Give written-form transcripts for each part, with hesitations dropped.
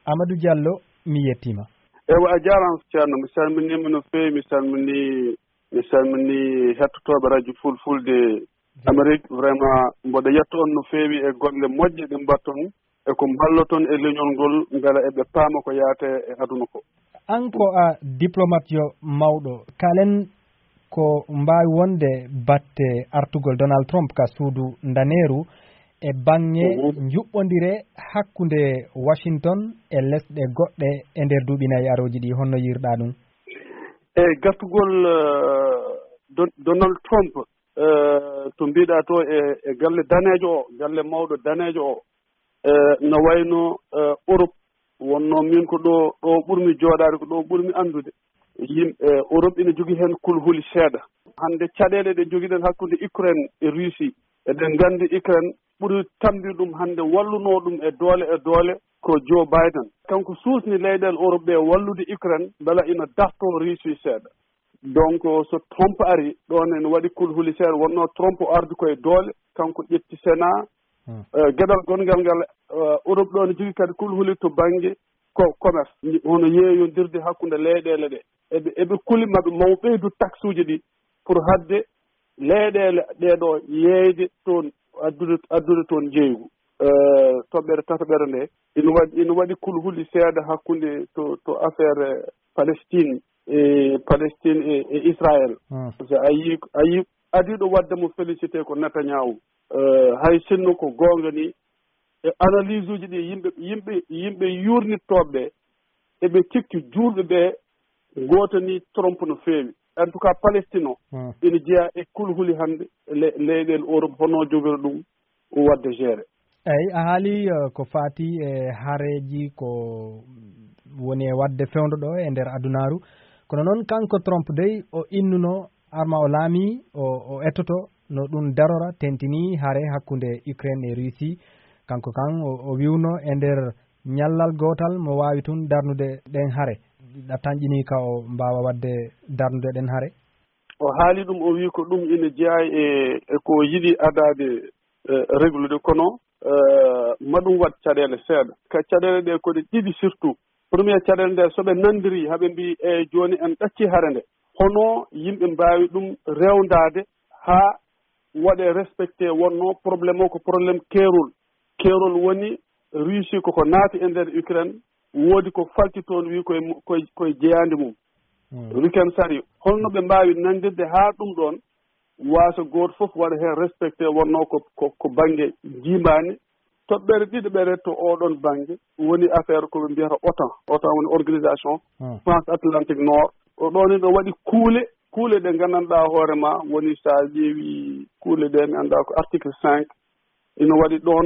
Amadou Diallo mi yettima. Ewa a jarama ceerno mi salminima no fewi mi salmini hettotoɓe radio Fulfulde Amérique vraiment mboɗo yetto on no fewi e golle moƴƴe ɗe mbatton e ko balloton e leñol ngol beela eɓe paama ko yaate e aduna ko. An ko a diplomate yo mawɗo kalen ko mbawi wonde batte artugol Donald Trump ka suudu daneru e bange juɓɓodire hakkude Washington e lesɗe goɗɗe e nder duuɓi nayyi aroji ɗi honno yirɗa ɗum? E gartugol Donald Trump to mbiɗa to e galle danejo o galle mawɗo danejo o no wayno Europe wonno min ko ɗo ɓurmi jooɗade ko ɗo ɓurmi andude yimɓe Europe ina jogui hen kulhuli seeɗa. Hande caɗele ɗe joguiɗen hakkude Ukraine e Russie eɗen gandi Ukraine ɓuri tamdi ɗum hande walluno ɗum e doole ko Joe Biden kanko suusni leyɗele Europe ɓe wallude Ukraine beela ina darto Russie seeɗa. Donc so Trump ari ɗon ene waɗi kulhuli seeɗa wonno Trump ardi koye doole kanko ƴetti Sénat gueɗal gongal ngal Europe ɗo ne jogui kadi kulhuli to banggue commerce hono yeeyodirde hakkude leyɗele ɗe eɓe kulimaɓe maw ɓeydu taxe uji ɗi pour hadde leyɗele ɗeɗo yeeyde toon addude toon jeygu toɓɓere tataɓere nde ina waɗi kulhuli seeɗa hakkude to affaire Palestine e Israël so a yi adiɗo wadde mo félicité ko Netanyahu hay sinno ko gonga ni e analyse uji ɗi yimɓe yurnittoɓe eɓe cikki juurɓe ɓe gotani Trump no feewi en tout cas Palestine o ina jeeya e kulhuli hande leyɗele Europe hono jogori ɗum wadde géré. Eyyi a haali ko faati e haareji ko woni e wadde fewndo ɗo e nder adunaru kono noon kanko Trump dey o innuno arma o laami o ettoto no ɗum darora tentini haare hakkude Ukraine e Russie kanko kan o wiwno e nder ñallal gotal mo wawi tun darnude ɗen haare ɗattanƴini ka o mbawa wadde darnude ɗen haare. O haali ɗum o wi ko ɗum ina jeeya e ko yiɗi adade réglude kono maɗum wat caɗele seeɗa ka caɗele ɗe koɗe ɗiɗi surtout premier caɗele nde soɓe nandiri haɓe mbi e joni en ɗacci haare nde hono yimɓe mbawi ɗum rewdade ha waɗe respecté wonno probléme o ko probléme keerol woni Russie koko naati e nder Ukraine woodi ko falti toon wi koye jeyandi mum weekend sari holno ɓe mbawi nandirde ha ɗum ɗon wasa goto foof waɗa hen respecté wonno ko banggue jimani toɓɓere ɗiɗiɓere to oɗon banggue woni affaire koɓe mbiyata OTAN woni organisation France Atlantique Nord o ɗon ɗo waɗi kuule ɗe gandanɗa hoorema woni sa ƴeewi kuule ɗe mi anda ko article 5 ina waɗi ɗon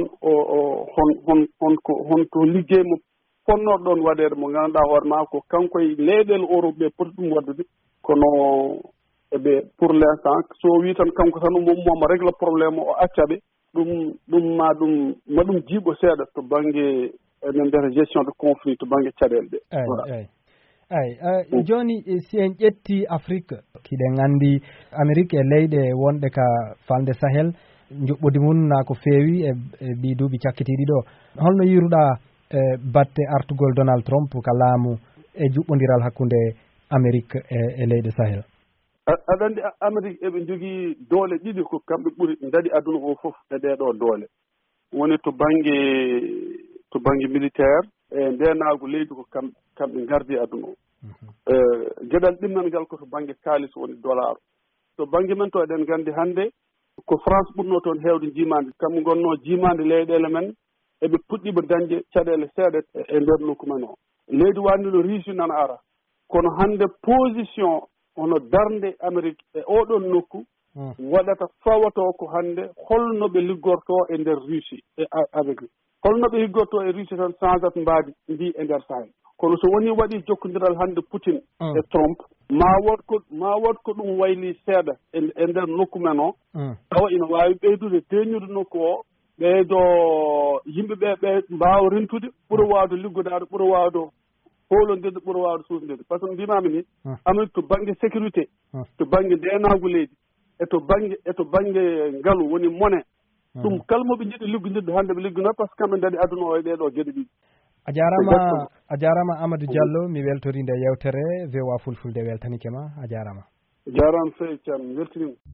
honko liggey mo fonnoɗo ɗon waɗede mo gandanɗa hoorema ko kanko e leyɗele Europe ɓe poti ɗum waddude kono eɓe pour l' instant so wi tan kanko tan momo régla probléme o accaɓe ma ɗum jiiɓo seeɗa to banggue ene mbiyata gestion de conflit to banggue caɗele ɗe eyyi joni si en ƴetti Afrique kiɗen andi Amérique e leyɗe wonɗe ka falde Sahel juɓɓudi mum na ko feewi e ɗi duuɓi cakkitiɗi ɗo holno yiruɗa batte artugol Donald Trump ka laamu e juɓɓodiral hakkude Amérique e leyɗe Sahel? aɗa andi Amérique eɓe jogui doole ɗiɗi ko kamɓe ɓuuri daɗi aduna o foof e ɗeɗo doole woni to banggue militaire e ndenago leydi ko kamɓe gardi aduna o gueɗal ɗimmel ngal koto banggue kalis woni dollar to banggue men to eɗen gandi hande ko France ɓurno toon hewde jimande kamɓe gonno jimande leyɗele men eɓe puɗɗiɓe dañde caɗele seeɗa e nder nokku men o leydi wandi no Russie nana ara kono hande position hono darde Amérique e oɗon nokku waɗata fawato ko hande holno ɓe liggorto e nder Russie e avec holno ɓe liggorto e Russie tan changeat mbaadi ndi e nder Sahel kono so woni waɗi jokkodiral hande Poutine e Trump ma wot ko ɗum wayli seeɗa e nder nokku men o tawa ina wawi ɓeydude deñude nokku o ɓeydo yimɓeɓe ɓe mbawa rentude ɓuura wawde liggodade ɓuura wawde holodirde ɓuura wawde susdede par ce que mbimami ni Amérique to banggue sécurité to banggue ndenagu leydi e to banggue ngaalu woni monnaie ɗum kala moɓe jiiɗi liggodirde hande ɓe liggono par ce que kamɓe daɗi aduna o e ɗeɗo gueɗe ɗiɗi. a jarama Amadou Diallo mi weltorinde yewtere VOA Fulfulde weltanike ma a jarama jarama sey ceerno mi weltinima